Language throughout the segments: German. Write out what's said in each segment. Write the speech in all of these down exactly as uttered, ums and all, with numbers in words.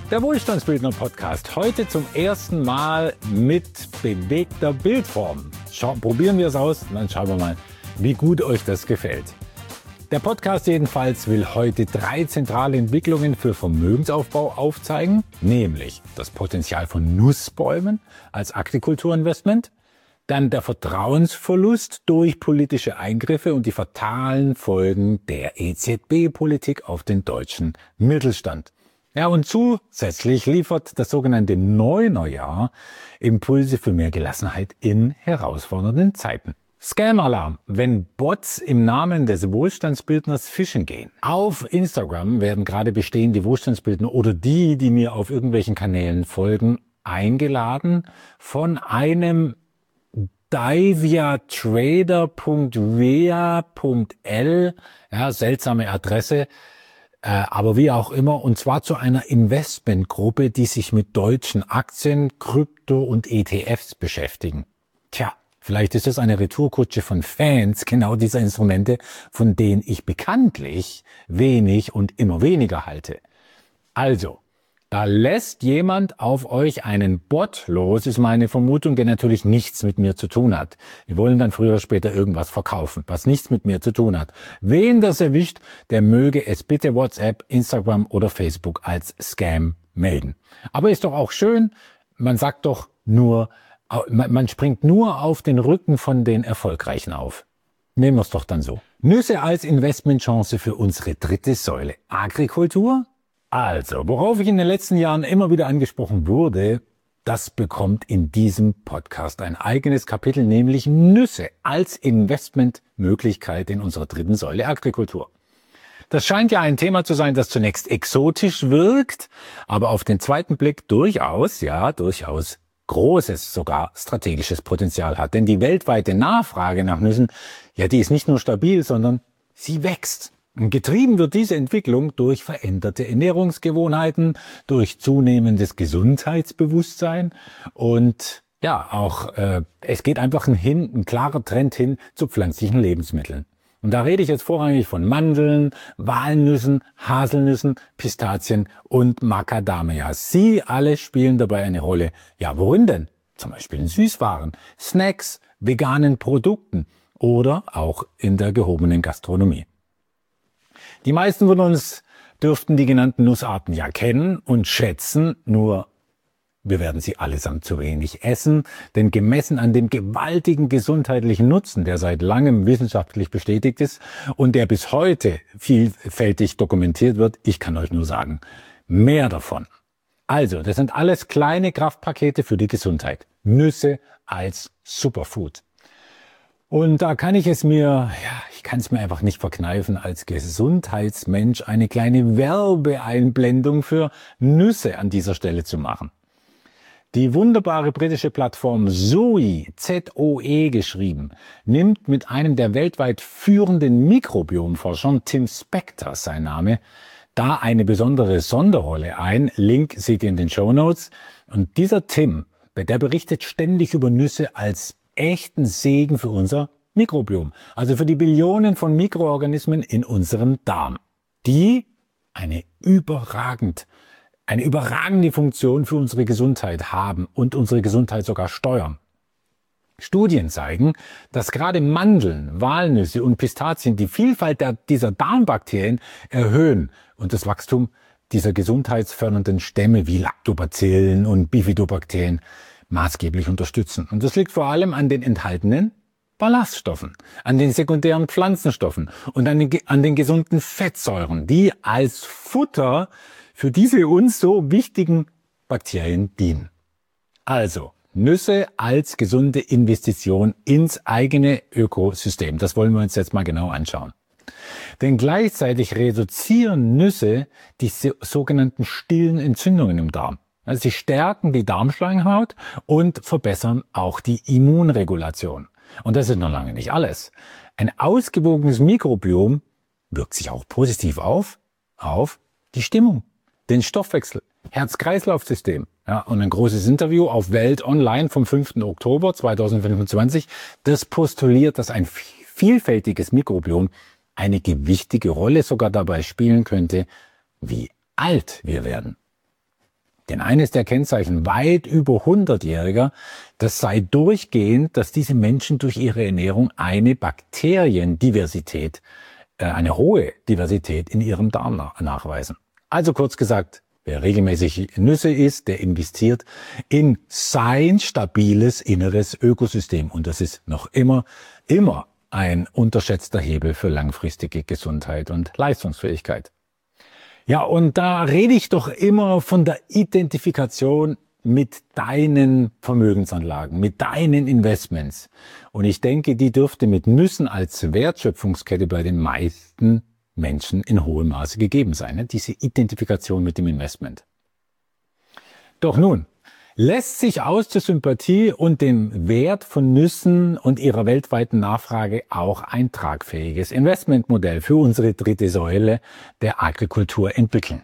Der Wohlstandsbildner Podcast. Heute zum ersten Mal mit bewegter Bildform. Schau, probieren wir es aus und dann schauen wir mal, wie gut euch das gefällt. Der Podcast jedenfalls will heute drei zentrale Entwicklungen für Vermögensaufbau aufzeigen, nämlich das Potenzial von Nussbäumen als Agrikulturinvestment, dann der Vertrauensverlust durch politische Eingriffe und die fatalen Folgen der E Z B-Politik auf den deutschen Mittelstand. Ja, und zusätzlich liefert das sogenannte Neunerjahr Impulse für mehr Gelassenheit in herausfordernden Zeiten. Scam-Alarm, wenn Bots im Namen des Wohlstandsbildners fischen gehen. Auf Instagram werden gerade bestehende Wohlstandsbildner oder die, die mir auf irgendwelchen Kanälen folgen, eingeladen von einem diviatrader punkt vea punkt l, ja, seltsame Adresse, äh, aber wie auch immer, und zwar zu einer Investmentgruppe, die sich mit deutschen Aktien, Krypto und E T Fs beschäftigen. Tja, vielleicht ist es eine Retourkutsche von Fans genau dieser Instrumente, von denen ich bekanntlich wenig und immer weniger halte. Also, da lässt jemand auf euch einen Bot los, ist meine Vermutung, der natürlich nichts mit mir zu tun hat. Wir wollen dann früher oder später irgendwas verkaufen, was nichts mit mir zu tun hat. Wen das erwischt, der möge es bitte WhatsApp, Instagram oder Facebook als Scam melden. Aber ist doch auch schön, man sagt doch nur, man springt nur auf den Rücken von den Erfolgreichen auf. Nehmen wir es doch dann so. Nüsse als Investmentchance für unsere dritte Säule. Agrikultur? Also, worauf ich in den letzten Jahren immer wieder angesprochen wurde, das bekommt in diesem Podcast ein eigenes Kapitel, nämlich Nüsse als Investmentmöglichkeit in unserer dritten Säule Agrikultur. Das scheint ja ein Thema zu sein, das zunächst exotisch wirkt, aber auf den zweiten Blick durchaus, ja, durchaus großes, sogar strategisches Potenzial hat. Denn die weltweite Nachfrage nach Nüssen, ja, die ist nicht nur stabil, sondern sie wächst. Und getrieben wird diese Entwicklung durch veränderte Ernährungsgewohnheiten, durch zunehmendes Gesundheitsbewusstsein und ja, auch äh, es geht einfach ein, hin, ein klarer Trend hin zu pflanzlichen Lebensmitteln. Und da rede ich jetzt vorrangig von Mandeln, Walnüssen, Haselnüssen, Pistazien und Macadamia. Sie alle spielen dabei eine Rolle. Ja, worin denn? Zum Beispiel in Süßwaren, Snacks, veganen Produkten oder auch in der gehobenen Gastronomie. Die meisten von uns dürften die genannten Nussarten ja kennen und schätzen, nur wir werden sie allesamt zu wenig essen, denn gemessen an dem gewaltigen gesundheitlichen Nutzen, der seit langem wissenschaftlich bestätigt ist und der bis heute vielfältig dokumentiert wird, ich kann euch nur sagen, mehr davon. Also, das sind alles kleine Kraftpakete für die Gesundheit. Nüsse als Superfood. Und da kann ich es mir, ja, ich kann es mir einfach nicht verkneifen, als Gesundheitsmensch eine kleine Werbeeinblendung für Nüsse an dieser Stelle zu machen. Die wunderbare britische Plattform Zoe, Z O E geschrieben, nimmt mit einem der weltweit führenden Mikrobiomforschern, Tim Spector sein Name, da eine besondere Sonderrolle ein. Link seht ihr in den Shownotes. Und dieser Tim, der berichtet ständig über Nüsse als echten Segen für unser Mikrobiom, also für die Billionen von Mikroorganismen in unserem Darm, die eine überragend, eine überragende Funktion für unsere Gesundheit haben und unsere Gesundheit sogar steuern. Studien zeigen, dass gerade Mandeln, Walnüsse und Pistazien die Vielfalt der, dieser Darmbakterien erhöhen und das Wachstum dieser gesundheitsfördernden Stämme wie Lactobacillen und Bifidobakterien maßgeblich unterstützen. Und das liegt vor allem an den enthaltenen Ballaststoffen, an den sekundären Pflanzenstoffen und an den, an den gesunden Fettsäuren, die als Futter für diese uns so wichtigen Bakterien dienen. Also, Nüsse als gesunde Investition ins eigene Ökosystem. Das wollen wir uns jetzt mal genau anschauen. Denn gleichzeitig reduzieren Nüsse die so, sogenannten stillen Entzündungen im Darm. Also sie stärken die Darmschleimhaut und verbessern auch die Immunregulation. Und das ist noch lange nicht alles. Ein ausgewogenes Mikrobiom wirkt sich auch positiv auf, auf die Stimmung, den Stoffwechsel, Herz-Kreislauf-System. Ja, und ein großes Interview auf Welt Online vom fünften Oktober zweitausendfünfundzwanzig, das postuliert, dass ein vielfältiges Mikrobiom eine gewichtige Rolle sogar dabei spielen könnte, wie alt wir werden. Denn eines der Kennzeichen weit über hundertjähriger, das sei durchgehend, dass diese Menschen durch ihre Ernährung eine Bakteriendiversität, äh, eine hohe Diversität in ihrem Darm nachweisen. Also kurz gesagt, wer regelmäßig Nüsse isst, der investiert in sein stabiles inneres Ökosystem. Und das ist noch immer, immer ein unterschätzter Hebel für langfristige Gesundheit und Leistungsfähigkeit. Ja, und da rede ich doch immer von der Identifikation mit deinen Vermögensanlagen, mit deinen Investments. Und ich denke, die dürfte mit Nüssen als Wertschöpfungskette bei den meisten Menschen in hohem Maße gegeben sein, ne? Diese Identifikation mit dem Investment. Doch nun, lässt sich aus der Sympathie und dem Wert von Nüssen und ihrer weltweiten Nachfrage auch ein tragfähiges Investmentmodell für unsere dritte Säule der Agrikultur entwickeln?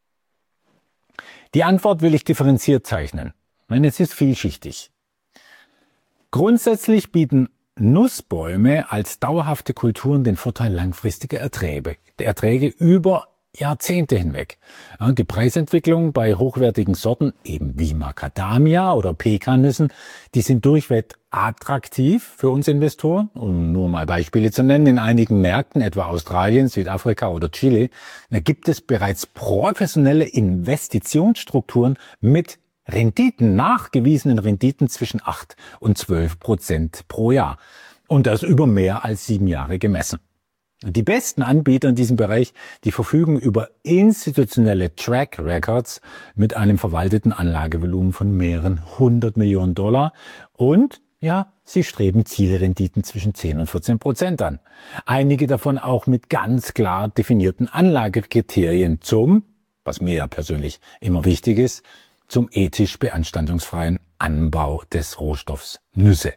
Die Antwort will ich differenziert zeichnen, denn es ist vielschichtig. Grundsätzlich bieten Nussbäume als dauerhafte Kulturen den Vorteil langfristiger Erträge, Erträge über Jahrzehnte hinweg. Ja, die Preisentwicklung bei hochwertigen Sorten, eben wie Macadamia oder Pekannüssen, die sind durchweg attraktiv für uns Investoren. Um nur mal Beispiele zu nennen, in einigen Märkten, etwa Australien, Südafrika oder Chile, da gibt es bereits professionelle Investitionsstrukturen mit Renditen, nachgewiesenen Renditen zwischen acht und zwölf Prozent pro Jahr. Und das über mehr als sieben Jahre gemessen. Die besten Anbieter in diesem Bereich, die verfügen über institutionelle Track Records mit einem verwalteten Anlagevolumen von mehreren hundert Millionen Dollar und ja, sie streben Zielrenditen zwischen zehn und vierzehn Prozent an. Einige davon auch mit ganz klar definierten Anlagekriterien zum, was mir ja persönlich immer wichtig ist, zum ethisch beanstandungsfreien Anbau des Rohstoffs Nüsse.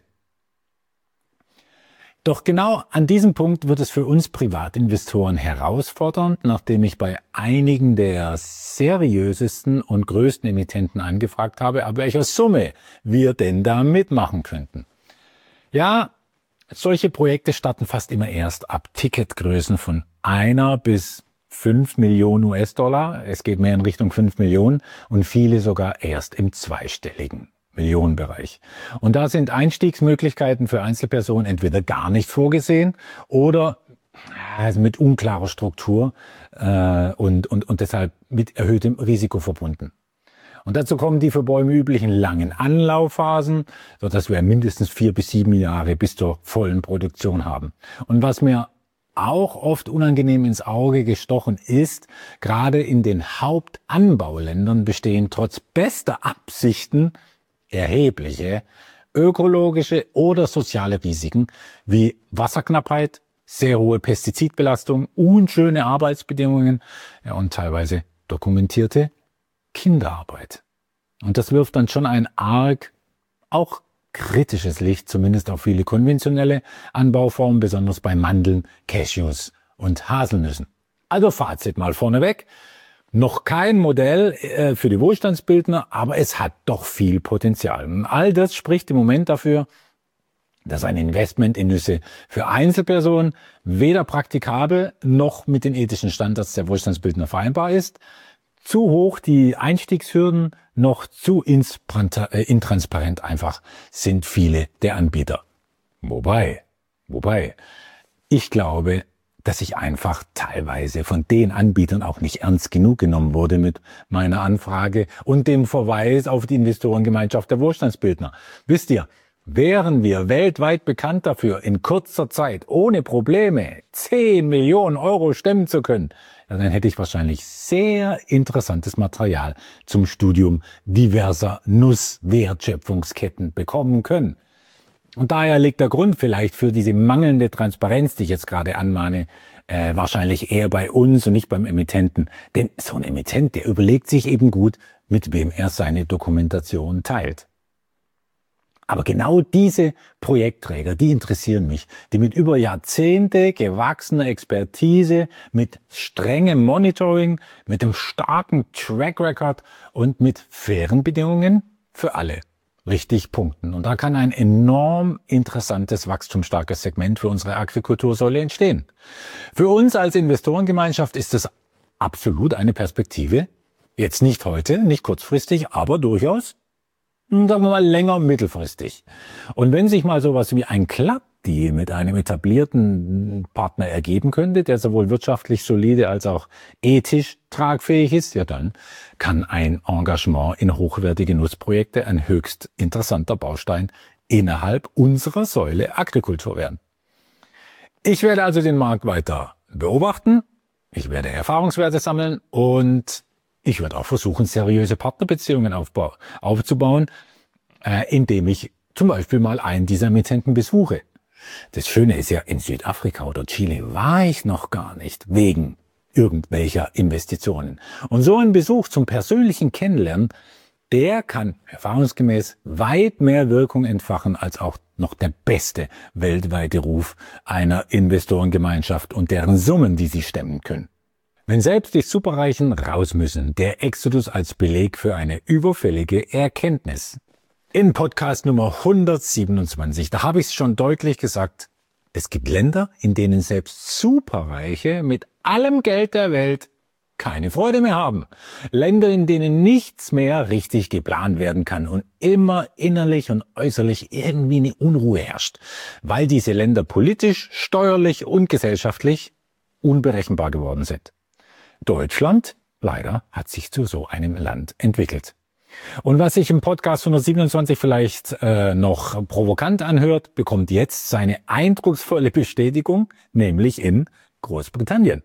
Doch genau an diesem Punkt wird es für uns Privatinvestoren herausfordernd, nachdem ich bei einigen der seriösesten und größten Emittenten angefragt habe, ab welcher Summe wir denn da mitmachen könnten. Ja, solche Projekte starten fast immer erst ab Ticketgrößen von einer bis fünf Millionen U S-Dollar. Es geht mehr in Richtung fünf Millionen und viele sogar erst im zweistelligen Millionenbereich. Und da sind Einstiegsmöglichkeiten für Einzelpersonen entweder gar nicht vorgesehen oder also mit unklarer Struktur äh, und, und, und deshalb mit erhöhtem Risiko verbunden. Und dazu kommen die für Bäume üblichen langen Anlaufphasen, sodass wir mindestens vier bis sieben Jahre bis zur vollen Produktion haben. Und was mir auch oft unangenehm ins Auge gestochen ist, gerade in den Hauptanbauländern bestehen trotz bester Absichten erhebliche ökologische oder soziale Risiken wie Wasserknappheit, sehr hohe Pestizidbelastung, unschöne Arbeitsbedingungen ja, und teilweise dokumentierte Kinderarbeit. Und das wirft dann schon ein arg, auch kritisches Licht, zumindest auf viele konventionelle Anbauformen, besonders bei Mandeln, Cashews und Haselnüssen. Also Fazit mal vorneweg. Noch kein Modell äh, für die Wohlstandsbildner, aber es hat doch viel Potenzial. Und all das spricht im Moment dafür, dass ein Investment in Nüsse für Einzelpersonen weder praktikabel noch mit den ethischen Standards der Wohlstandsbildner vereinbar ist, zu hoch die Einstiegshürden, noch zu intransparent einfach sind viele der Anbieter. Wobei, wobei, ich glaube, dass ich einfach teilweise von den Anbietern auch nicht ernst genug genommen wurde mit meiner Anfrage und dem Verweis auf die Investorengemeinschaft der Wohlstandsbildner. Wisst ihr, wären wir weltweit bekannt dafür, in kurzer Zeit ohne Probleme zehn Millionen Euro stemmen zu können, dann hätte ich wahrscheinlich sehr interessantes Material zum Studium diverser Nusswertschöpfungsketten bekommen können. Und daher liegt der Grund vielleicht für diese mangelnde Transparenz, die ich jetzt gerade anmahne, äh, wahrscheinlich eher bei uns und nicht beim Emittenten. Denn so ein Emittent, der überlegt sich eben gut, mit wem er seine Dokumentation teilt. Aber genau diese Projektträger, die interessieren mich, die mit über Jahrzehnte gewachsener Expertise, mit strengem Monitoring, mit einem starken Track Record und mit fairen Bedingungen für alle richtig punkten. Und da kann ein enorm interessantes, wachstumsstarkes Segment für unsere Agrikultursäule entstehen. Für uns als Investorengemeinschaft ist es absolut eine Perspektive, Jetzt nicht heute, nicht kurzfristig, aber durchaus, sagen wir mal, länger mittelfristig. Und wenn sich mal sowas wie ein Club-Deal mit einem etablierten Partner ergeben könnte, der sowohl wirtschaftlich solide als auch ethisch tragfähig ist, ja dann kann ein Engagement in hochwertige Nutzprojekte ein höchst interessanter Baustein innerhalb unserer Säule Agrikultur werden. Ich werde also den Markt weiter beobachten, ich werde Erfahrungswerte sammeln und ich werde auch versuchen, seriöse Partnerbeziehungen aufbau- aufzubauen, äh, indem ich zum Beispiel mal einen dieser Emittenten besuche. Das Schöne ist ja, in Südafrika oder Chile war ich noch gar nicht, wegen irgendwelcher Investitionen. Und so ein Besuch zum persönlichen Kennenlernen, der kann erfahrungsgemäß weit mehr Wirkung entfachen als auch noch der beste weltweite Ruf einer Investorengemeinschaft und deren Summen, die sie stemmen können. Wenn selbst die Superreichen raus müssen, der Exodus als Beleg für eine überfällige Erkenntnis. In Podcast Nummer hundertsiebenundzwanzig, da habe ich es schon deutlich gesagt, es gibt Länder, in denen selbst Superreiche mit allem Geld der Welt keine Freude mehr haben. Länder, in denen nichts mehr richtig geplant werden kann und immer innerlich und äußerlich irgendwie eine Unruhe herrscht, weil diese Länder politisch, steuerlich und gesellschaftlich unberechenbar geworden sind. Deutschland, leider, hat sich zu so einem Land entwickelt. Und was sich im Podcast hundertsiebenundzwanzig vielleicht äh, noch provokant anhört, bekommt jetzt seine eindrucksvolle Bestätigung, nämlich in Großbritannien.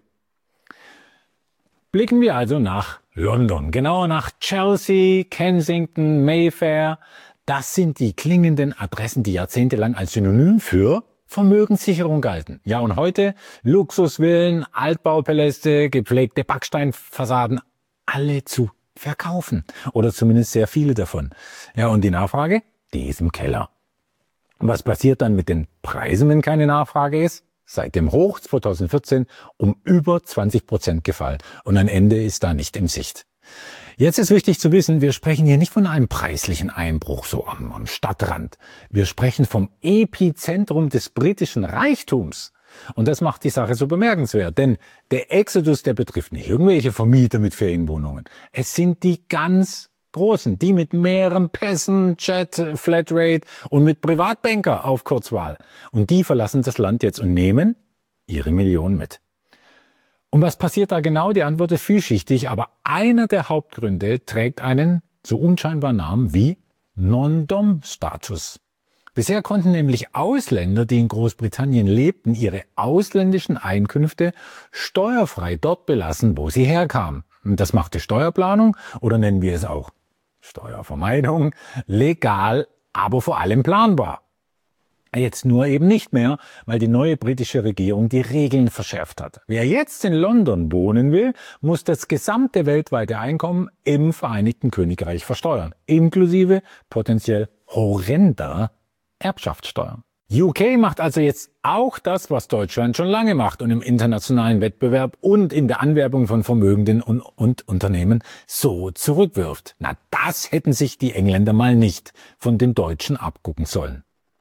Blicken wir also nach London, genauer nach Chelsea, Kensington, Mayfair. Das sind die klingenden Adressen, die jahrzehntelang als Synonym für Vermögenssicherung galten. Ja, und heute Luxusvillen, Altbaupaläste, gepflegte Backsteinfassaden, alle zu verkaufen. Oder zumindest sehr viele davon. Ja, und die Nachfrage, die ist im Keller. Und was passiert dann mit den Preisen, wenn keine Nachfrage ist? Seit dem Hoch zweitausendvierzehn um über zwanzig Prozent gefallen. Und ein Ende ist da nicht in Sicht. Jetzt ist wichtig zu wissen, wir sprechen hier nicht von einem preislichen Einbruch so am, am Stadtrand. Wir sprechen vom Epizentrum des britischen Reichtums. Und das macht die Sache so bemerkenswert. Denn der Exodus, der betrifft nicht irgendwelche Vermieter mit Ferienwohnungen. Es sind die ganz Großen, die mit mehreren Pässen, Jet, Flatrate und mit Privatbanker auf Kurzwahl. Und die verlassen das Land jetzt und nehmen ihre Millionen mit. Und was passiert da genau? Die Antwort ist vielschichtig, aber einer der Hauptgründe trägt einen so unscheinbaren Namen wie Non-Dom-Status. Bisher konnten nämlich Ausländer, die in Großbritannien lebten, ihre ausländischen Einkünfte steuerfrei dort belassen, wo sie herkamen. Und das machte Steuerplanung, oder nennen wir es auch Steuervermeidung, legal, aber vor allem planbar. Jetzt nur eben nicht mehr, weil die neue britische Regierung die Regeln verschärft hat. Wer jetzt in London wohnen will, muss das gesamte weltweite Einkommen im Vereinigten Königreich versteuern, inklusive potenziell horrender Erbschaftssteuern. U K macht also jetzt auch das, was Deutschland schon lange macht und im internationalen Wettbewerb und in der Anwerbung von Vermögenden und, und Unternehmen so zurückwirft. Na, das hätten sich die Engländer mal nicht von den Deutschen abgucken sollen.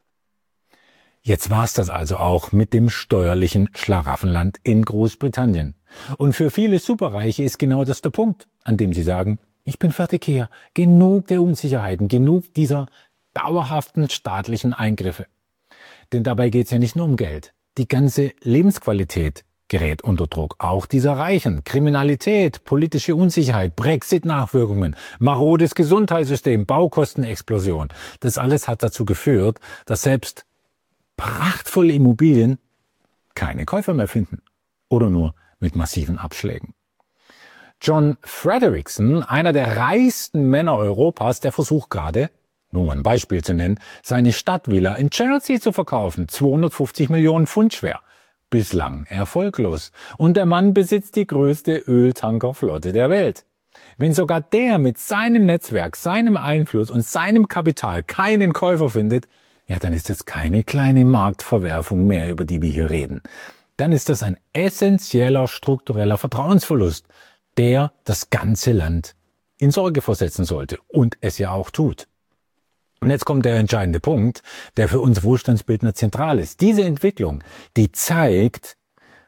Jetzt war's das also auch mit dem steuerlichen Schlaraffenland in Großbritannien. Und für viele Superreiche ist genau das der Punkt, an dem sie sagen, ich bin fertig hier, genug der Unsicherheiten, genug dieser dauerhaften staatlichen Eingriffe. Denn dabei geht's ja nicht nur um Geld. Die ganze Lebensqualität gerät unter Druck. Auch dieser Reichen. Kriminalität, politische Unsicherheit, Brexit-Nachwirkungen, marodes Gesundheitssystem, Baukostenexplosion. Das alles hat dazu geführt, dass selbst prachtvolle Immobilien keine Käufer mehr finden. Oder nur mit massiven Abschlägen. John Frederickson, einer der reichsten Männer Europas, der versucht gerade, nur um ein Beispiel zu nennen, seine Stadtvilla in Chelsea zu verkaufen, zweihundertfünfzig Millionen Pfund schwer. Bislang erfolglos. Und der Mann besitzt die größte Öltankerflotte der Welt. Wenn sogar der mit seinem Netzwerk, seinem Einfluss und seinem Kapital keinen Käufer findet, ja, dann ist das keine kleine Marktverwerfung mehr, über die wir hier reden. Dann ist das ein essentieller struktureller Vertrauensverlust, der das ganze Land in Sorge versetzen sollte und es ja auch tut. Und jetzt kommt der entscheidende Punkt, der für uns Wohlstandsbildner zentral ist. Diese Entwicklung, die zeigt,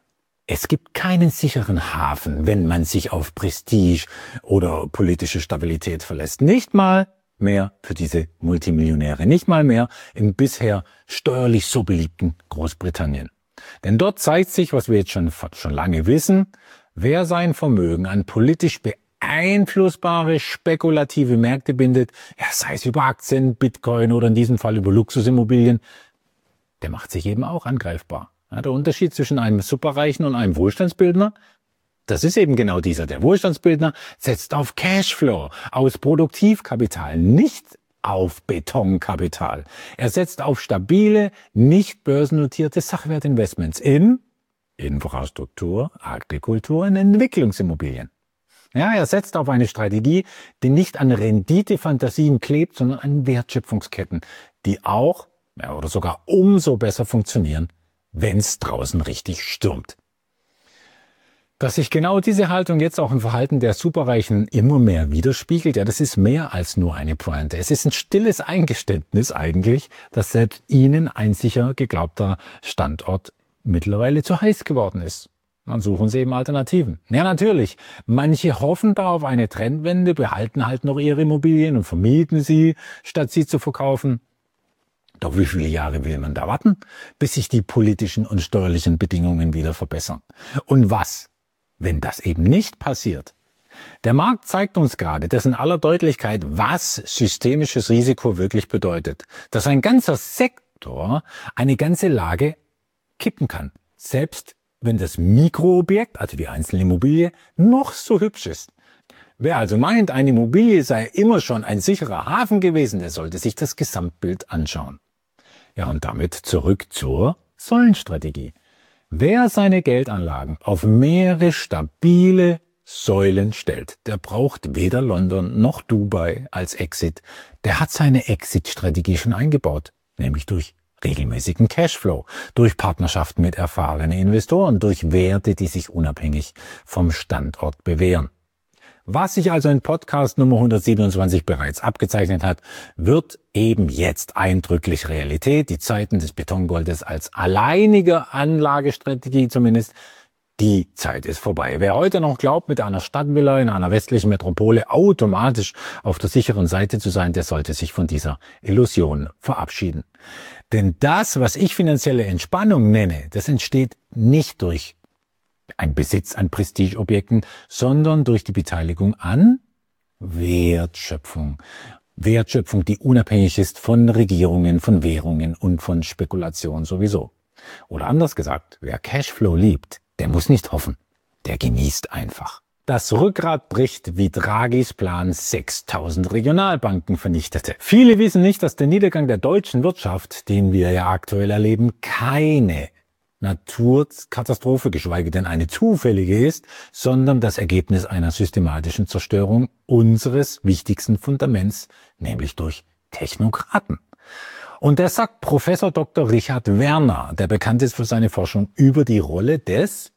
Es gibt keinen sicheren Hafen, wenn man sich auf Prestige oder politische Stabilität verlässt. Nicht mal mehr für diese Multimillionäre, nicht mal mehr im bisher steuerlich so beliebten Großbritannien. Denn dort zeigt sich, was wir jetzt schon, schon lange wissen, wer sein Vermögen an politisch beeinflussbare spekulative Märkte bindet, ja, sei es über Aktien, Bitcoin oder in diesem Fall über Luxusimmobilien, der macht sich eben auch angreifbar. Ja, der Unterschied zwischen einem Superreichen und einem Wohlstandsbildner, das ist eben genau dieser. Der Wohlstandsbildner setzt auf Cashflow aus Produktivkapital, nicht auf Betonkapital. Er setzt auf stabile, nicht börsennotierte Sachwertinvestments in Infrastruktur, Agrikultur und Entwicklungsimmobilien. Ja, er setzt auf eine Strategie, die nicht an Renditefantasien klebt, sondern an Wertschöpfungsketten, die auch ja, oder sogar umso besser funktionieren, wenn es draußen richtig stürmt. Dass sich genau diese Haltung jetzt auch im Verhalten der Superreichen immer mehr widerspiegelt, ja, das ist mehr als nur eine Pointe. Es ist ein stilles Eingeständnis eigentlich, dass selbst ihnen ein sicher geglaubter Standort mittlerweile zu heiß geworden ist. Dann suchen sie eben Alternativen. Ja, natürlich. Manche hoffen da auf eine Trendwende, behalten halt noch ihre Immobilien und vermieten sie, statt sie zu verkaufen. Doch wie viele Jahre will man da warten, bis sich die politischen und steuerlichen Bedingungen wieder verbessern? Und was, wenn das eben nicht passiert? Der Markt zeigt uns gerade, dass in aller Deutlichkeit, was systemisches Risiko wirklich bedeutet. Dass ein ganzer Sektor eine ganze Lage kippen kann. Selbst wenn das Mikroobjekt, also die einzelne Immobilie, noch so hübsch ist. Wer also meint, eine Immobilie sei immer schon ein sicherer Hafen gewesen, der sollte sich das Gesamtbild anschauen. Ja, und damit zurück zur Säulenstrategie. Wer seine Geldanlagen auf mehrere stabile Säulen stellt, der braucht weder London noch Dubai als Exit. Der hat seine Exit-Strategie schon eingebaut, nämlich durch regelmäßigen Cashflow, durch Partnerschaften mit erfahrenen Investoren, durch Werte, die sich unabhängig vom Standort bewähren. Was sich also in Podcast Nummer hundertsiebenundzwanzig bereits abgezeichnet hat, wird eben jetzt eindrücklich Realität. Die Zeiten des Betongoldes als alleiniger Anlagestrategie zumindest, die Zeit ist vorbei. Wer heute noch glaubt, mit einer Stadtvilla in einer westlichen Metropole automatisch auf der sicheren Seite zu sein, der sollte sich von dieser Illusion verabschieden. Denn das, was ich finanzielle Entspannung nenne, das entsteht nicht durch ein Besitz an Prestigeobjekten, sondern durch die Beteiligung an Wertschöpfung. Wertschöpfung, die unabhängig ist von Regierungen, von Währungen und von Spekulation sowieso. Oder anders gesagt, wer Cashflow liebt, der muss nicht hoffen, der genießt einfach. Das Rückgrat bricht, wie Draghis Plan sechstausend Regionalbanken vernichtete. Viele wissen nicht, dass der Niedergang der deutschen Wirtschaft, den wir ja aktuell erleben, keine Naturkatastrophe, geschweige denn eine zufällige ist, sondern das Ergebnis einer systematischen Zerstörung unseres wichtigsten Fundaments, nämlich durch Technokraten. Und das sagt Professor Doktor Richard Werner, der bekannt ist für seine Forschung über die Rolle des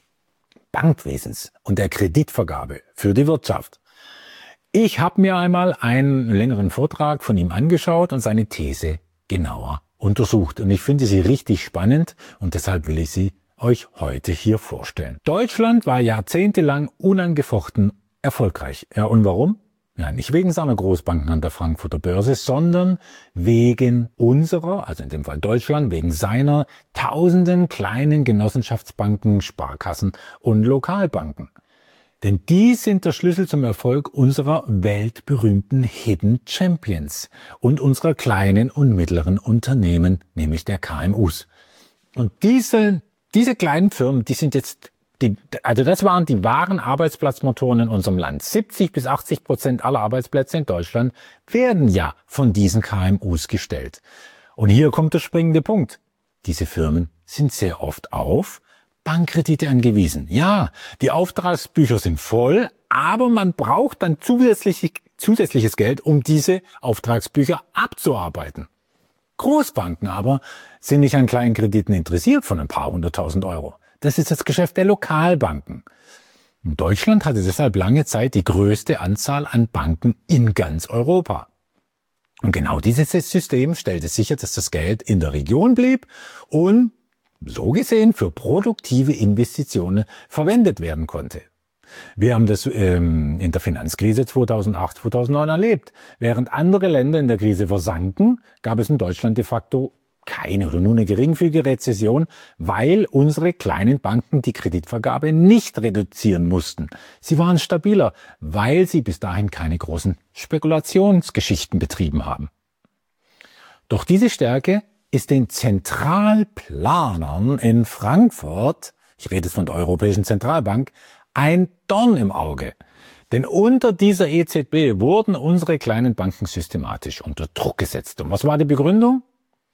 Bankwesens und der Kreditvergabe für die Wirtschaft. Ich habe mir einmal einen längeren Vortrag von ihm angeschaut und seine These genauer untersucht. Und ich finde sie richtig spannend und deshalb will ich sie euch heute hier vorstellen. Deutschland war jahrzehntelang unangefochten erfolgreich. Ja, und warum? Ja, nicht wegen seiner Großbanken an der Frankfurter Börse, sondern wegen unserer, also in dem Fall Deutschland, wegen seiner tausenden kleinen Genossenschaftsbanken, Sparkassen und Lokalbanken. Denn die sind der Schlüssel zum Erfolg unserer weltberühmten Hidden Champions und unserer kleinen und mittleren Unternehmen, nämlich der K M Us. Und diese, diese kleinen Firmen, die sind jetzt, die, also das waren die wahren Arbeitsplatzmotoren in unserem Land. siebzig bis achtzig Prozent aller Arbeitsplätze in Deutschland werden ja von diesen K M Us gestellt. Und hier kommt der springende Punkt. Diese Firmen sind sehr oft auf Bankkredite angewiesen. Ja, die Auftragsbücher sind voll, aber man braucht dann zusätzlich, zusätzliches Geld, um diese Auftragsbücher abzuarbeiten. Großbanken aber sind nicht an kleinen Krediten interessiert von ein paar hunderttausend Euro. Das ist das Geschäft der Lokalbanken. Deutschland hatte deshalb lange Zeit die größte Anzahl an Banken in ganz Europa. Und genau dieses System stellte sicher, dass das Geld in der Region blieb und so gesehen für produktive Investitionen verwendet werden konnte. Wir haben das ähm, in der Finanzkrise zweitausendacht, zweitausendneun erlebt. Während andere Länder in der Krise versanken, gab es in Deutschland de facto keine oder nur eine geringfügige Rezession, weil unsere kleinen Banken die Kreditvergabe nicht reduzieren mussten. Sie waren stabiler, weil sie bis dahin keine großen Spekulationsgeschichten betrieben haben. Doch diese Stärke ist den Zentralplanern in Frankfurt, ich rede jetzt von der Europäischen Zentralbank, ein Dorn im Auge. Denn unter dieser E Z B wurden unsere kleinen Banken systematisch unter Druck gesetzt. Und was war die Begründung?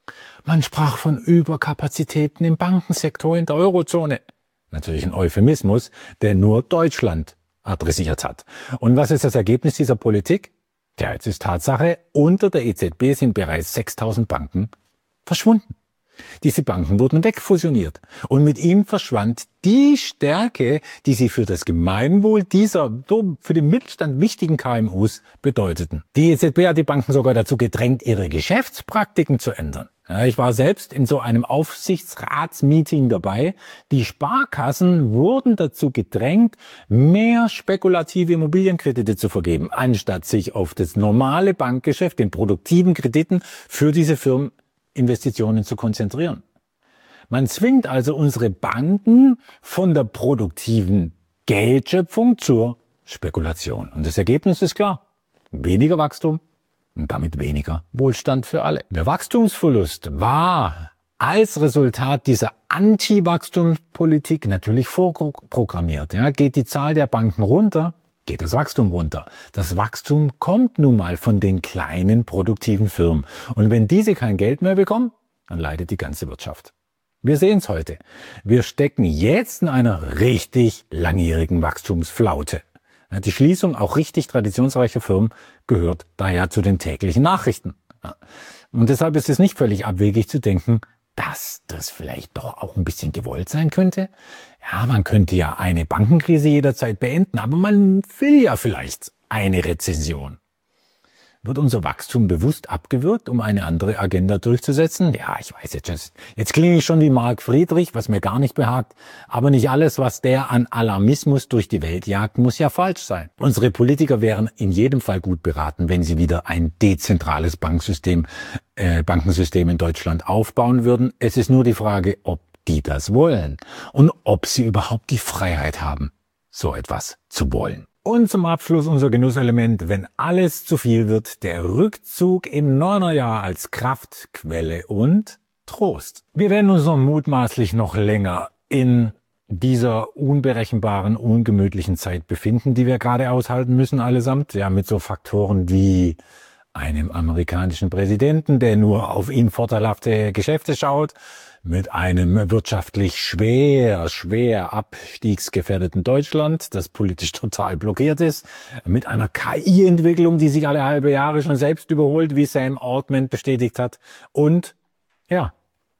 Man sprach von Überkapazitäten im Bankensektor in der Eurozone. Natürlich ein Euphemismus, der nur Deutschland adressiert hat. Und was ist das Ergebnis dieser Politik? Ja, jetzt ist Tatsache, unter der E Z B sind bereits sechstausend Banken verschwunden. Diese Banken wurden wegfusioniert und mit ihnen verschwand die Stärke, die sie für das Gemeinwohl dieser so für den Mittelstand wichtigen K M Us bedeuteten. Die E Z B hat die Banken sogar dazu gedrängt, ihre Geschäftspraktiken zu ändern. Ja, ich war selbst in so einem Aufsichtsratsmeeting dabei. Die Sparkassen wurden dazu gedrängt, mehr spekulative Immobilienkredite zu vergeben, anstatt sich auf das normale Bankgeschäft, den produktiven Krediten für diese Firmen Investitionen zu konzentrieren. Man zwingt also unsere Banken von der produktiven Geldschöpfung zur Spekulation. Und das Ergebnis ist klar. Weniger Wachstum und damit weniger Wohlstand für alle. Der Wachstumsverlust war als Resultat dieser Anti-Wachstumspolitik natürlich vorprogrammiert. Ja, geht die Zahl der Banken runter, geht das Wachstum runter. Das Wachstum kommt nun mal von den kleinen produktiven Firmen. Und wenn diese kein Geld mehr bekommen, dann leidet die ganze Wirtschaft. Wir sehen es heute. Wir stecken jetzt in einer richtig langjährigen Wachstumsflaute. Die Schließung auch richtig traditionsreicher Firmen gehört daher zu den täglichen Nachrichten. Und deshalb ist es nicht völlig abwegig zu denken, dass das vielleicht doch auch ein bisschen gewollt sein könnte. Ja, man könnte ja eine Bankenkrise jederzeit beenden, aber man will ja vielleicht eine Rezession. Wird unser Wachstum bewusst abgewürgt, um eine andere Agenda durchzusetzen? Ja, ich weiß jetzt schon. Jetzt klinge ich schon wie Marc Friedrich, was mir gar nicht behagt. Aber nicht alles, was der an Alarmismus durch die Welt jagt, muss ja falsch sein. Unsere Politiker wären in jedem Fall gut beraten, wenn sie wieder ein dezentrales Banksystem, äh, Bankensystem in Deutschland aufbauen würden. Es ist nur die Frage, ob die das wollen und ob sie überhaupt die Freiheit haben, so etwas zu wollen. Und zum Abschluss unser Genusselement, wenn alles zu viel wird, der Rückzug im Neunerjahr als Kraft, Quelle und Trost. Wir werden uns noch mutmaßlich noch länger in dieser unberechenbaren, ungemütlichen Zeit befinden, die wir gerade aushalten müssen allesamt. Ja, mit so Faktoren wie einem amerikanischen Präsidenten, der nur auf ihn vorteilhafte Geschäfte schaut, mit einem wirtschaftlich schwer, schwer abstiegsgefährdeten Deutschland, das politisch total blockiert ist, mit einer K I-Entwicklung, die sich alle halbe Jahre schon selbst überholt, wie Sam Altman bestätigt hat, und ja,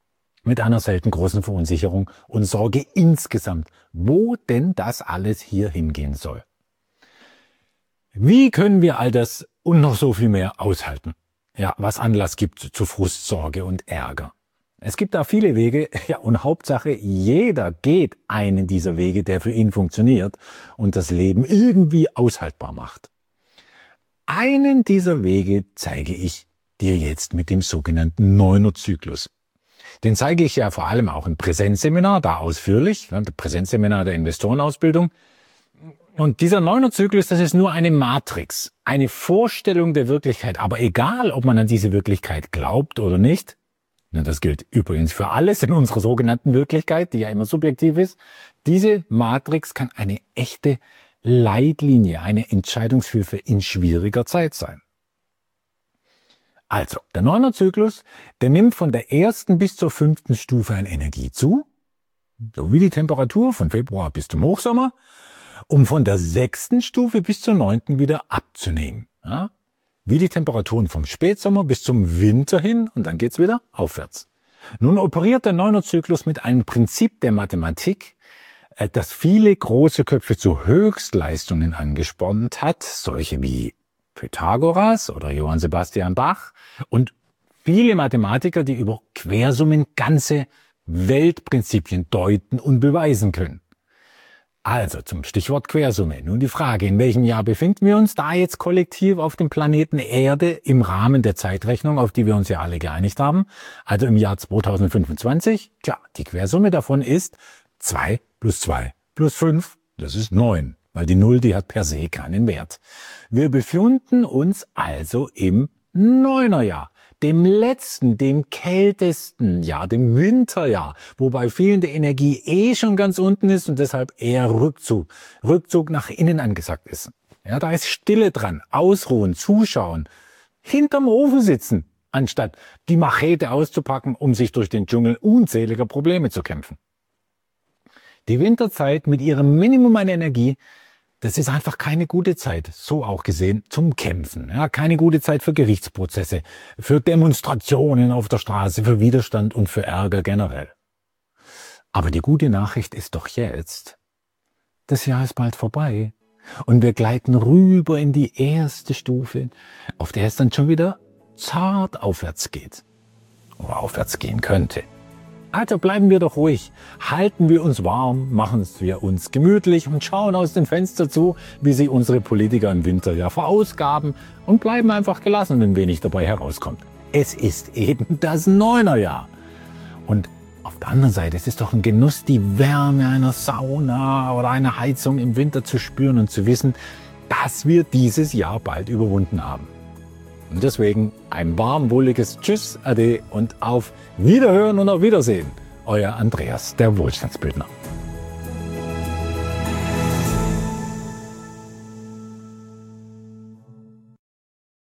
mit einer selten großen Verunsicherung und Sorge insgesamt, wo denn das alles hier hingehen soll. Wie können wir all das und noch so viel mehr aushalten? Ja, was Anlass gibt zu Frust, Sorge und Ärger. Es gibt da viele Wege, ja, und Hauptsache, jeder geht einen dieser Wege, der für ihn funktioniert und das Leben irgendwie aushaltbar macht. Einen dieser Wege zeige ich dir jetzt mit dem sogenannten Neuner-Zyklus. Den zeige ich ja vor allem auch im Präsenzseminar, da ausführlich, das Präsenzseminar der Investorenausbildung. Und dieser Neuner-Zyklus, das ist nur eine Matrix, eine Vorstellung der Wirklichkeit. Aber egal, ob man an diese Wirklichkeit glaubt oder nicht, das gilt übrigens für alles in unserer sogenannten Wirklichkeit, die ja immer subjektiv ist. Diese Matrix kann eine echte Leitlinie, eine Entscheidungshilfe in schwieriger Zeit sein. Also, der Neuner-Zyklus, der nimmt von der ersten bis zur fünften Stufe an Energie zu, so wie die Temperatur von Februar bis zum Hochsommer, um von der sechsten Stufe bis zur neunten wieder abzunehmen. Ja? Wie die Temperaturen vom Spätsommer bis zum Winter hin und dann geht's wieder aufwärts. Nun operiert der Neuner-Zyklus mit einem Prinzip der Mathematik, das viele große Köpfe zu Höchstleistungen angespornt hat, solche wie Pythagoras oder Johann Sebastian Bach und viele Mathematiker, die über Quersummen ganze Weltprinzipien deuten und beweisen können. Also zum Stichwort Quersumme. Nun die Frage, in welchem Jahr befinden wir uns da jetzt kollektiv auf dem Planeten Erde im Rahmen der Zeitrechnung, auf die wir uns ja alle geeinigt haben? Also im Jahr zweitausendfünfundzwanzig? Tja, die Quersumme davon ist zwei plus zwei plus fünf, das ist neun, weil die Null, die hat per se keinen Wert. Wir befinden uns also im Neunerjahr, dem letzten, dem kältesten Jahr, dem Winterjahr, wobei fehlende Energie eh schon ganz unten ist und deshalb eher Rückzug, Rückzug nach innen angesagt ist. Ja, da ist Stille dran, ausruhen, zuschauen, hinterm Ofen sitzen, anstatt die Machete auszupacken, um sich durch den Dschungel unzähliger Probleme zu kämpfen. Die Winterzeit mit ihrem Minimum an Energie, das ist einfach keine gute Zeit, so auch gesehen, zum Kämpfen. Ja, keine gute Zeit für Gerichtsprozesse, für Demonstrationen auf der Straße, für Widerstand und für Ärger generell. Aber die gute Nachricht ist doch jetzt, das Jahr ist bald vorbei und wir gleiten rüber in die erste Stufe, auf der es dann schon wieder zart aufwärts geht oder aufwärts gehen könnte. Also bleiben wir doch ruhig, halten wir uns warm, machen wir uns gemütlich und schauen aus dem Fenster zu, wie sich unsere Politiker im Winter ja verausgaben und bleiben einfach gelassen, wenn wenig dabei herauskommt. Es ist eben das Neunerjahr. Und auf der anderen Seite, es ist doch ein Genuss, die Wärme einer Sauna oder einer Heizung im Winter zu spüren und zu wissen, dass wir dieses Jahr bald überwunden haben. Und deswegen ein warm, wohliges Tschüss, Ade und auf Wiederhören und auf Wiedersehen. Euer Andreas, der Wohlstandsbildner.